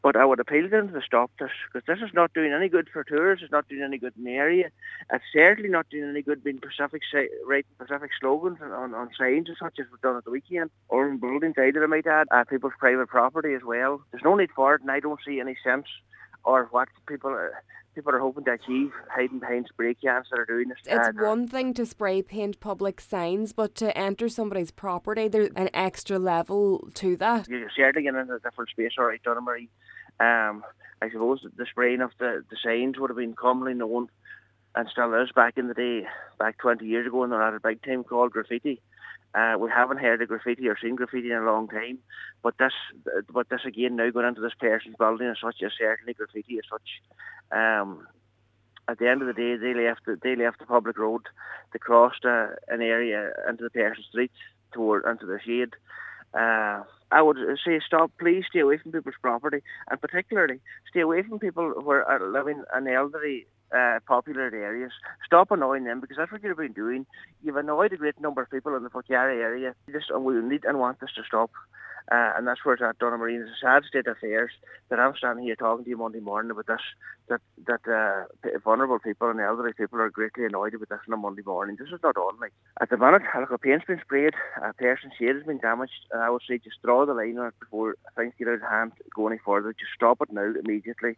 But I would appeal to them to stop this, because this is not doing any good for tourists. It's not doing any good in the area. It's certainly not doing any good being writing Pacific slogans on signs and such as we've done at the weekend, or in buildings either, I might add, people's private property as well. There's no need for it, and I don't see any sense or what people are hoping to achieve hiding behind spray cans that are doing this. It's one thing to spray paint public signs, but to enter somebody's property, there's an extra level to that. You're certainly getting into a different space, all right, Donna Marie. I suppose the spraying of the signs would have been commonly known, and still is, back in the day, back 20 years ago, when they had a big time called graffiti. We haven't heard of graffiti or seen graffiti in a long time, but this again now going into this person's building as such is certainly graffiti as such. At the end of the day, they left the public road, they crossed an area into the person's street into the shade. I would say please stay away from people's property, and particularly stay away from people who are living in elderly populated areas. Stop annoying them, because that's what you've been doing. You've annoyed a great number of people in the Pucchiari area. We need and want this to stop. And that's where it's at, Donna Marie. It's a sad state of affairs that I'm standing here talking to you Monday morning about this, that vulnerable people and elderly people are greatly annoyed about this on a Monday morning. This is not on. Like, at the minute, a paint's been sprayed, a person's shade has been damaged, and I would say just draw the line on it before things get out of hand, go any further. Just stop it now, immediately.